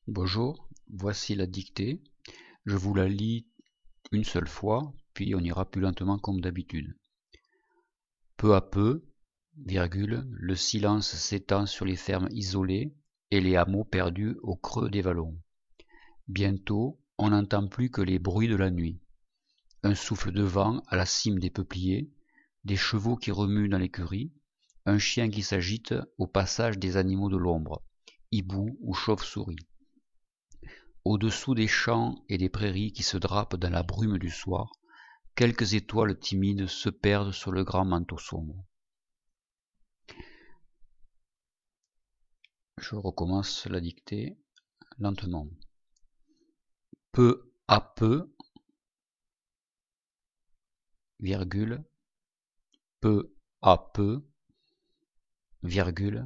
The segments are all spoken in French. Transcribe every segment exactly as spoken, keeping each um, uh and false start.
Bonjour, voici la dictée. Je vous la lis une seule fois, puis on ira plus lentement comme d'habitude. Peu à peu, virgule, le silence s'étend sur les fermes isolées et les hameaux perdus au creux des vallons. Bientôt, on n'entend plus que les bruits de la nuit. Un souffle de vent à la cime des peupliers, des chevaux qui remuent dans l'écurie, un chien qui s'agite au passage des animaux de l'ombre, hibou ou chauve-souris. Au-dessous des champs et des prairies qui se drapent dans la brume du soir, quelques étoiles timides se perdent sur le grand manteau sombre. Je recommence la dictée lentement. Peu à peu, virgule, peu à peu, virgule,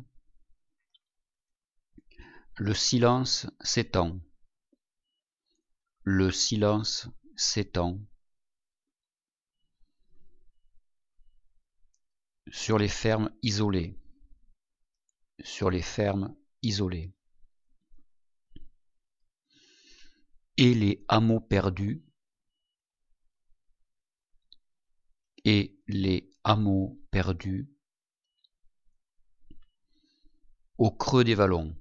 le silence s'étend. Le silence s'étend sur les fermes isolées, sur les fermes isolées. Et les hameaux perdus, et les hameaux perdus au creux des vallons,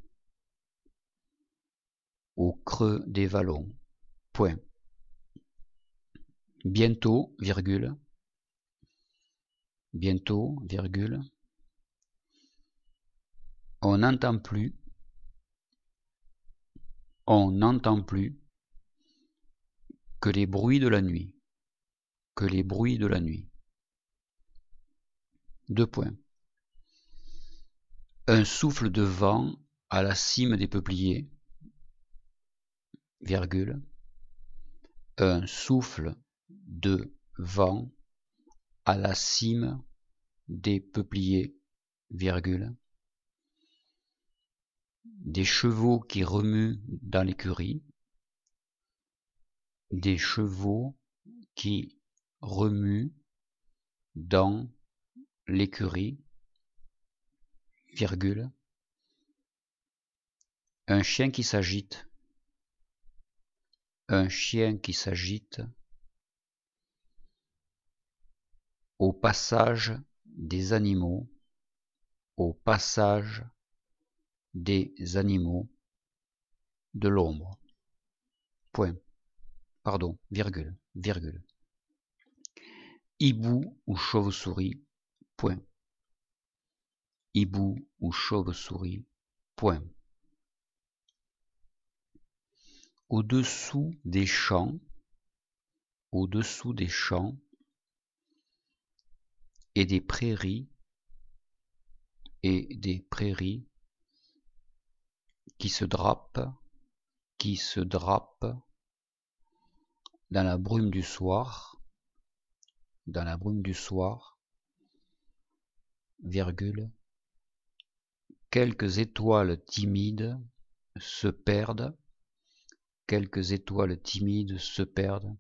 au creux des vallons, point. Bientôt, virgule, bientôt, virgule, on n'entend plus, on n'entend plus que les bruits de la nuit, que les bruits de la nuit. Deux points. Un souffle de vent à la cime des peupliers, virgule, un souffle de vent à la cime des peupliers, virgule, des chevaux qui remuent dans l'écurie, des chevaux qui remuent dans l'écurie, virgule, un chien qui s'agite, un chien qui s'agite au passage des animaux, au passage des animaux de l'ombre, point, pardon, virgule, virgule, hibou ou chauve-souris, point, hibou ou chauve-souris, point. Au-dessous des champs, au-dessous des champs et des prairies, et des prairies qui se drapent, qui se drapent dans la brume du soir, dans la brume du soir, virgule, quelques étoiles timides se perdent, quelques étoiles timides se perdent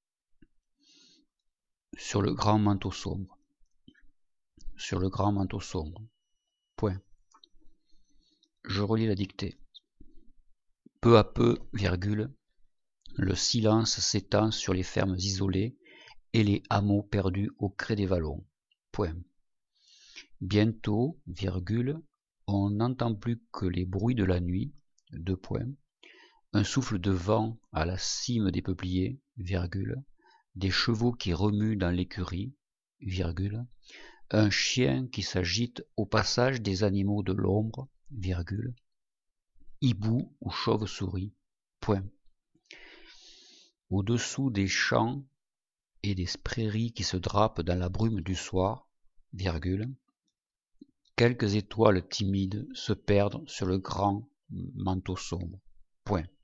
sur le grand manteau sombre, sur le grand manteau sombre, point. Je relis la dictée. Peu à peu, virgule, le silence s'étend sur les fermes isolées et les hameaux perdus au creux des vallons, point. Bientôt, virgule, on n'entend plus que les bruits de la nuit, deux points, un souffle de vent à la cime des peupliers, virgule, des chevaux qui remuent dans l'écurie, virgule, un chien qui s'agite au passage des animaux de l'ombre, virgule, hibou ou chauve-souris, point. Au-dessous des champs et des prairies qui se drapent dans la brume du soir, virgule, quelques étoiles timides se perdent sur le grand manteau sombre, point.